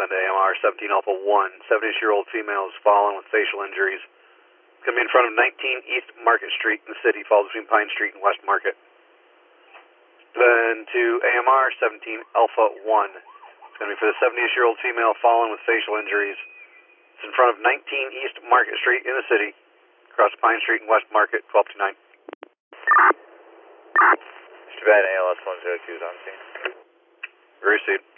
respond to AMR 17 Alpha 1. 70-year-old female is fallen with facial injuries. Coming in front of 19 East Market Street in the city, falls between Pine Street and West Market. Then to AMR 17 Alpha 1. It's going to be for the 70-year-old female fallen with facial injuries. It's in front of 19 East Market Street in the city, across Pine Street and West Market, 1229. Mr. Bad, ALS 102 is on scene. Received.